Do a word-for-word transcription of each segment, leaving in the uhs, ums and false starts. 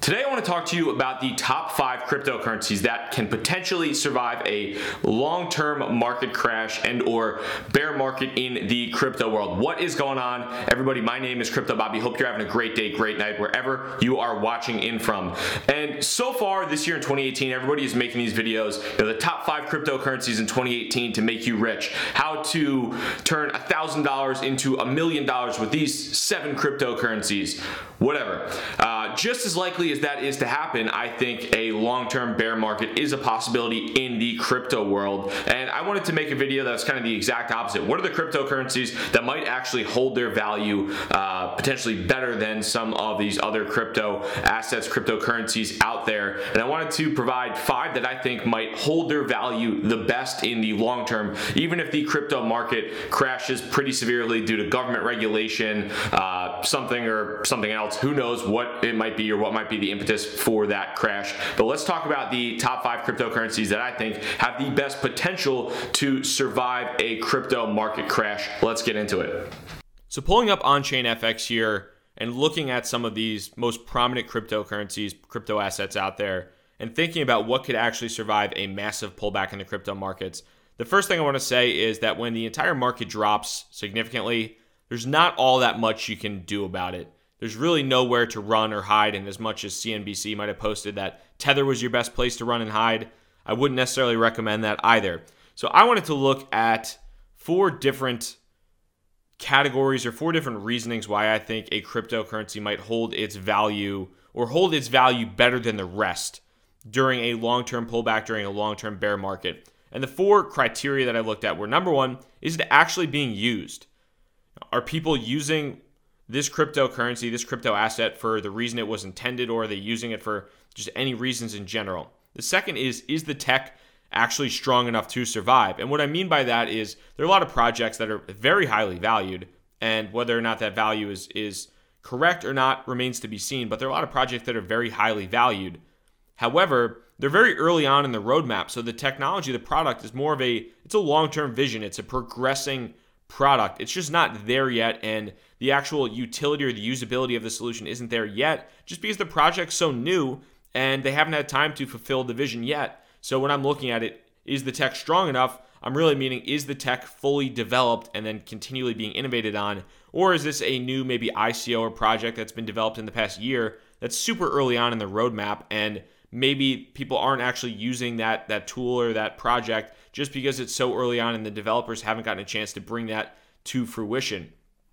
Today I want to talk to you about the top five cryptocurrencies that can potentially survive a long-term market crash and or bear market in the crypto world. What is going on, everybody? My name is Crypto Bobby. Hope you're having a great day, great night, wherever you are watching in from. And so far this year in twenty eighteen, everybody is making these videos, you know, the top five cryptocurrencies in twenty eighteen to make you rich. How to turn one thousand dollars into a million dollars with these seven cryptocurrencies. Whatever. Uh, just as likely as that is to happen, I think a long-term bear market is a possibility in the crypto world. And I wanted to make a video that's kind of the exact opposite. What are the cryptocurrencies that might actually hold their value uh, potentially better than some of these other crypto assets, cryptocurrencies out there? And I wanted to provide five that I think might hold their value the best in the long term, even if the crypto market crashes pretty severely due to government regulation, uh, something or something else. Who knows what it might be or what might be the impetus for that crash. But let's talk about the top five cryptocurrencies that I think have the best potential to survive a crypto market crash. Let's get into it. So pulling up OnChainFX here and looking at some of these most prominent cryptocurrencies, crypto assets out there, and thinking about what could actually survive a massive pullback in the crypto markets. The first thing I want to say is that when the entire market drops significantly, there's not all that much you can do about it. There's really nowhere to run or hide, and as much as C N B C might have posted that Tether was your best place to run and hide, I wouldn't necessarily recommend that either. So I wanted to look at four different categories or four different reasonings why I think a cryptocurrency might hold its value or hold its value better than the rest during a long-term pullback, during a long-term bear market. And the four criteria that I looked at were, number one, is it actually being used? Are people using this cryptocurrency, this crypto asset for the reason it was intended, or are they using it for just any reasons in general? The second is, is the tech actually strong enough to survive? And what I mean by that is there are a lot of projects that are very highly valued, and whether or not that value is, is correct or not remains to be seen, but there are a lot of projects that are very highly valued. However, they're very early on in the roadmap, so the technology, the product is more of a, it's a long-term vision, it's a progressing product. It's just not there yet, and the actual utility or the usability of the solution isn't there yet, just because the project's so new and they haven't had time to fulfill the vision yet. So when I'm looking at it, is the tech strong enough? I'm really meaning, is the tech fully developed and then continually being innovated on? Or is this a new maybe I C O or project that's been developed in the past year that's super early on in the roadmap, and maybe people aren't actually using that, that tool or that project just because it's so early on and the developers haven't gotten a chance to bring that to fruition?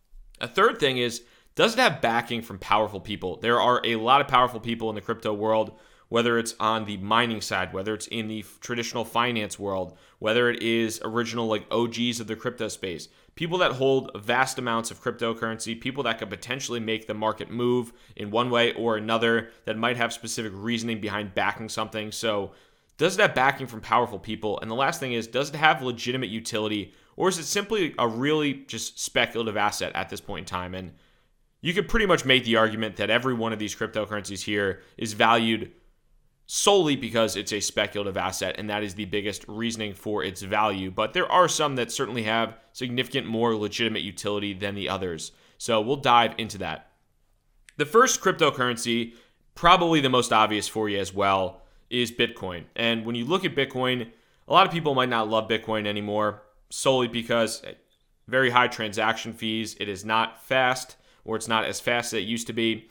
A third thing is, does it have backing from powerful people? There are a lot of powerful people in the crypto world, whether it's on the mining side, whether it's in the traditional finance world, whether it is original like O Gs of the crypto space, people that hold vast amounts of cryptocurrency, people that could potentially make the market move in one way or another, that might have specific reasoning behind backing something. So does it have backing from powerful people? And the last thing is, does it have legitimate utility, or is it simply a really just speculative asset at this point in time? And you could pretty much make the argument that every one of these cryptocurrencies here is valued solely because it's a speculative asset, and that is the biggest reasoning for its value. But there are some that certainly have significant more legitimate utility than the others. So we'll dive into that. The first cryptocurrency, probably the most obvious for you as well, is Bitcoin. And when you look at Bitcoin, a lot of people might not love Bitcoin anymore solely because very high transaction fees. It is not fast, or it's not as fast as it used to be.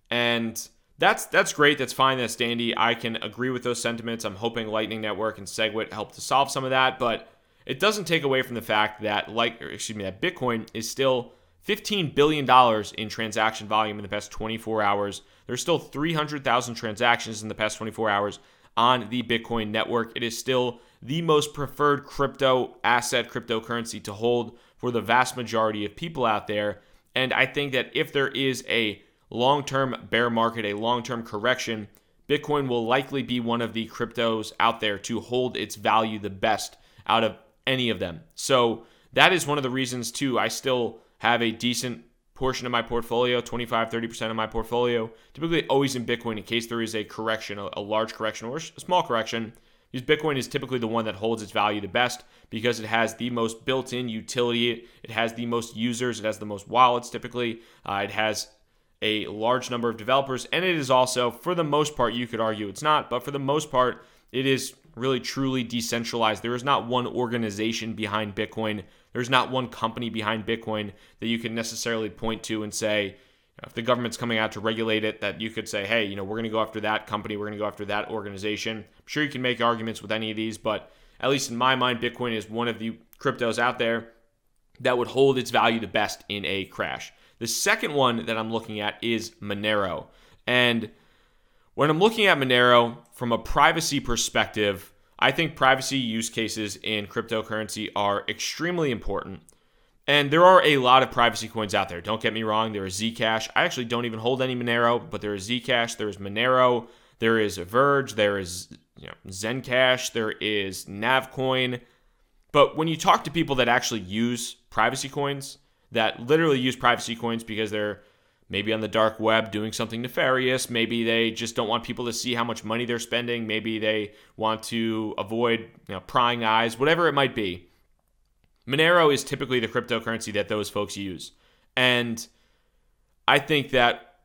And That's that's great. That's fine. That's dandy. I can agree with those sentiments. I'm hoping Lightning Network and SegWit help to solve some of that, but it doesn't take away from the fact that, like, or excuse me, that Bitcoin is still fifteen billion dollars in transaction volume in the past twenty-four hours. There's still three hundred thousand transactions in the past twenty-four hours on the Bitcoin network. It is still the most preferred crypto asset, cryptocurrency to hold for the vast majority of people out there. And I think that if there is a long-term bear market, a long-term correction, Bitcoin will likely be one of the cryptos out there to hold its value the best out of any of them. So that is one of the reasons too I still have a decent portion of my portfolio, twenty-five, thirty percent of my portfolio, typically always in Bitcoin in case there is a correction, a, a large correction or a small correction. Because Bitcoin is typically the one that holds its value the best because it has the most built-in utility, it has the most users, it has the most wallets typically, uh, it has a large number of developers, and it is also, for the most part, you could argue it's not, but for the most part, it is really truly decentralized. There is not one organization behind Bitcoin. There's not one company behind Bitcoin that you can necessarily point to and say, if the government's coming out to regulate it, that you could say, hey, you know, we're going to go after that company, we're going to go after that organization. I'm sure you can make arguments with any of these, but at least in my mind, Bitcoin is one of the cryptos out there that would hold its value the best in a crash. The second one that I'm looking at is Monero. And when I'm looking at Monero from a privacy perspective, I think privacy use cases in cryptocurrency are extremely important. And there are a lot of privacy coins out there. Don't get me wrong. There is Zcash. I actually don't even hold any Monero, but there is Zcash. There is Monero. There is Verge. There is you know, Zencash. There is Navcoin. But when you talk to people that actually use privacy coins, that literally use privacy coins because they're maybe on the dark web doing something nefarious, maybe they just don't want people to see how much money they're spending, maybe they want to avoid you know, prying eyes, whatever it might be, Monero is typically the cryptocurrency that those folks use. And I think that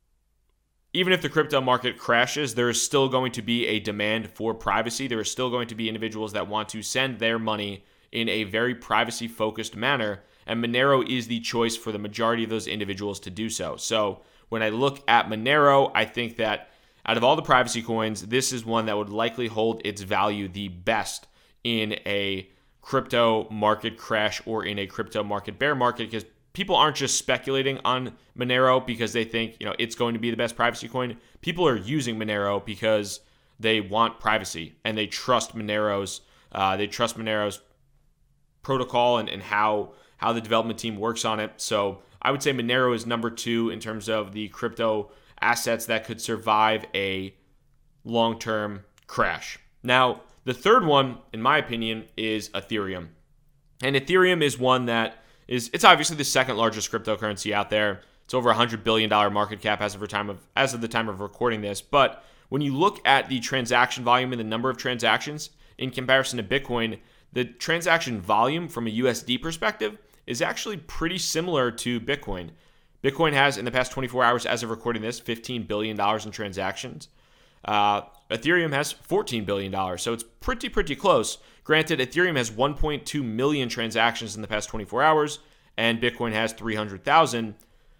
even if the crypto market crashes, there is still going to be a demand for privacy. There is still going to be individuals that want to send their money in a very privacy-focused manner, and Monero is the choice for the majority of those individuals to do so. So when I look at Monero, I think that out of all the privacy coins, this is one that would likely hold its value the best in a crypto market crash or in a crypto market bear market, because people aren't just speculating on Monero because they think, you know, it's going to be the best privacy coin. People are using Monero because they want privacy and they trust Monero's uh, they trust Monero's protocol and, and how how the development team works on it. So I would say Monero is number two in terms of the crypto assets that could survive a long-term crash. Now, the third one, in my opinion, is Ethereum. And Ethereum is one that is, it's obviously the second largest cryptocurrency out there. It's over a one hundred billion dollars market cap as of, the time of, as of the time of recording this. But when you look at the transaction volume and the number of transactions in comparison to Bitcoin, the transaction volume from a U S D perspective is actually pretty similar to Bitcoin. Bitcoin has, in the past twenty-four hours as of recording this, fifteen billion dollars in transactions. Uh, Ethereum has fourteen billion dollars, so it's pretty, pretty close. Granted, Ethereum has one point two million transactions in the past twenty-four hours, and Bitcoin has three hundred thousand.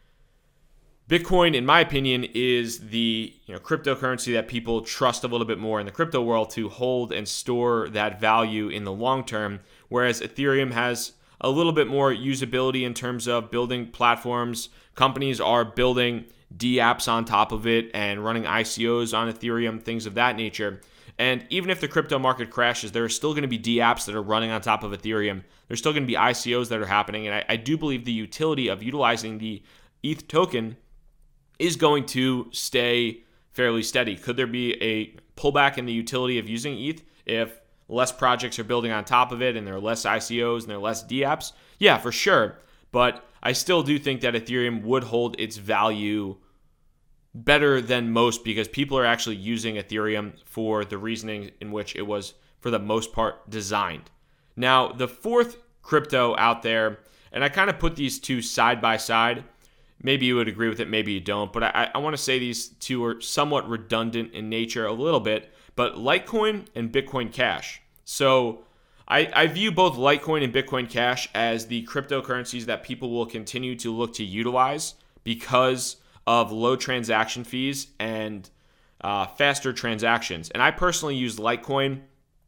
Bitcoin, in my opinion, is the you know cryptocurrency that people trust a little bit more in the crypto world to hold and store that value in the long term, whereas Ethereum has a little bit more usability in terms of building platforms. Companies are building dApps on top of it and running I C Os on Ethereum, things of that nature. And even if the crypto market crashes, there are still going to be dApps that are running on top of Ethereum. There's still going to be I C Os that are happening. And I, I do believe the utility of utilizing the E T H token is going to stay fairly steady. Could there be a pullback in the utility of using E T H if less projects are building on top of it and there are less I C Os and there are less dApps? Yeah, for sure. But I still do think that Ethereum would hold its value better than most because people are actually using Ethereum for the reasoning in which it was, for the most part, designed. Now, the fourth crypto out there, and I kind of put these two side by side. Maybe you would agree with it, maybe you don't, but I, I want to say these two are somewhat redundant in nature a little bit, but Litecoin and Bitcoin Cash. So I, I view both Litecoin and Bitcoin Cash as the cryptocurrencies that people will continue to look to utilize because of low transaction fees and uh, faster transactions. And I personally use Litecoin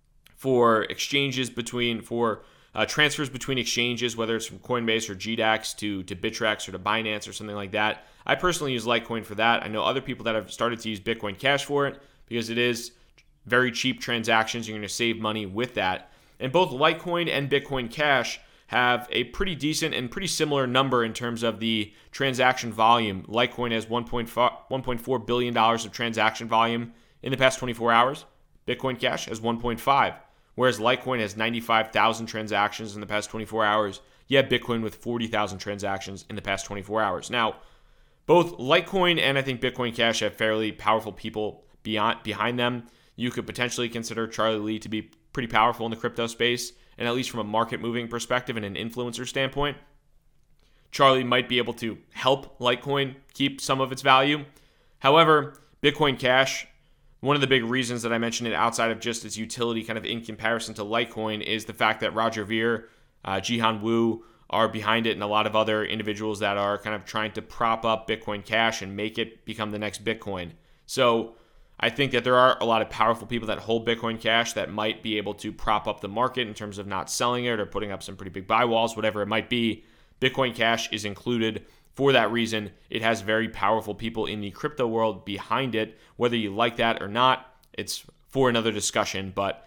for exchanges between, for uh, transfers between exchanges, whether it's from Coinbase or G DAX to, to Bittrex or to Binance or something like that. I personally use Litecoin for that. I know other people that have started to use Bitcoin Cash for it because it is very cheap transactions. You're going to save money with that. And both Litecoin and Bitcoin Cash have a pretty decent and pretty similar number in terms of the transaction volume. Litecoin has one point four billion dollars of transaction volume in the past twenty-four hours. Bitcoin Cash has one point five, whereas Litecoin has ninety-five thousand transactions in the past twenty-four hours. You have Bitcoin with forty thousand transactions in the past twenty-four hours. Now, both Litecoin and I think Bitcoin Cash have fairly powerful people beyond behind them. You could potentially consider Charlie Lee to be pretty powerful in the crypto space, and at least from a market moving perspective and an influencer standpoint. Charlie might be able to help Litecoin keep some of its value. However, Bitcoin Cash, one of the big reasons that I mentioned it outside of just its utility kind of in comparison to Litecoin is the fact that Roger Ver, uh, Jihan Wu are behind it, and a lot of other individuals that are kind of trying to prop up Bitcoin Cash and make it become the next Bitcoin. So I think that there are a lot of powerful people that hold Bitcoin Cash that might be able to prop up the market in terms of not selling it or putting up some pretty big buy walls, whatever it might be. Bitcoin Cash is included for that reason. It has very powerful people in the crypto world behind it. Whether you like that or not, it's for another discussion, but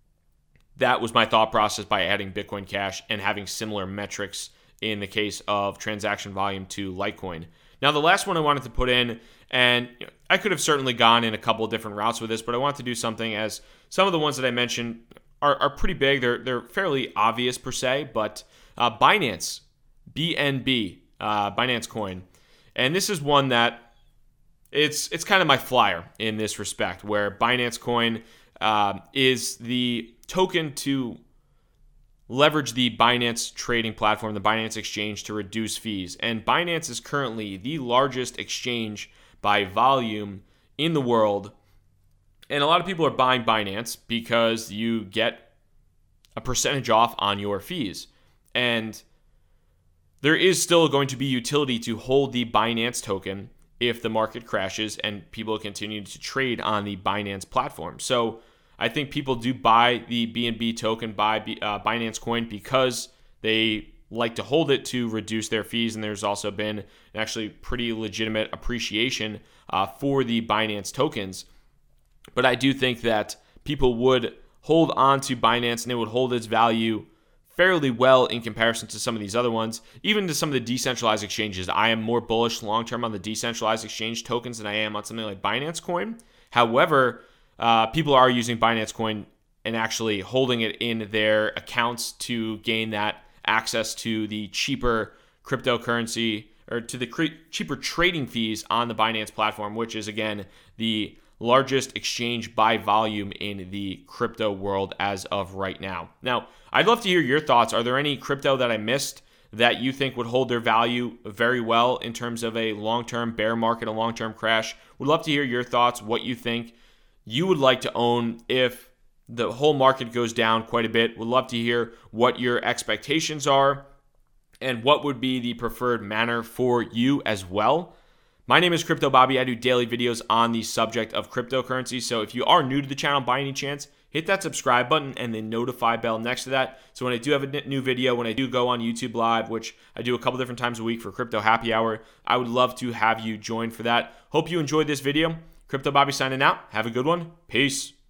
that was my thought process by adding Bitcoin Cash and having similar metrics in the case of transaction volume to Litecoin. Now, the last one I wanted to put in, and you know, I could have certainly gone in a couple of different routes with this, but I wanted to do something as some of the ones that I mentioned are, are pretty big. They're they're fairly obvious per se, but uh, Binance, B N B, uh, Binance Coin, and this is one that it's it's kind of my flyer in this respect, where Binance Coin uh, is the token to leverage the Binance trading platform, the Binance exchange, to reduce fees. And Binance is currently the largest exchange by volume in the world. And a lot of people are buying Binance because you get a percentage off on your fees. And there is still going to be utility to hold the Binance token if the market crashes and people continue to trade on the Binance platform. So I think people do buy the B N B token, buy uh, Binance Coin, because they like to hold it to reduce their fees. And there's also been an actually pretty legitimate appreciation uh, for the Binance tokens. But I do think that people would hold on to Binance and it would hold its value fairly well in comparison to some of these other ones, even to some of the decentralized exchanges. I am more bullish long-term on the decentralized exchange tokens than I am on something like Binance Coin. However, Uh, people are using Binance Coin and actually holding it in their accounts to gain that access to the cheaper cryptocurrency or to the cre- cheaper trading fees on the Binance platform, which is, again, the largest exchange by volume in the crypto world as of right now. Now, I'd love to hear your thoughts. Are there any crypto that I missed that you think would hold their value very well in terms of a long-term bear market, a long-term crash? Would love to hear your thoughts, what you think you would like to own if the whole market goes down quite a bit. Would love to hear what your expectations are and what would be the preferred manner for you as well. My name is Crypto Bobby. I do daily videos on the subject of cryptocurrency. So if you are new to the channel by any chance, hit that subscribe button and the notify bell next to that. So when I do have a new video, when I do go on YouTube Live, which I do a couple different times a week for Crypto Happy Hour, I would love to have you join for that. Hope you enjoyed this video. Crypto Bobby signing out. Have a good one. Peace.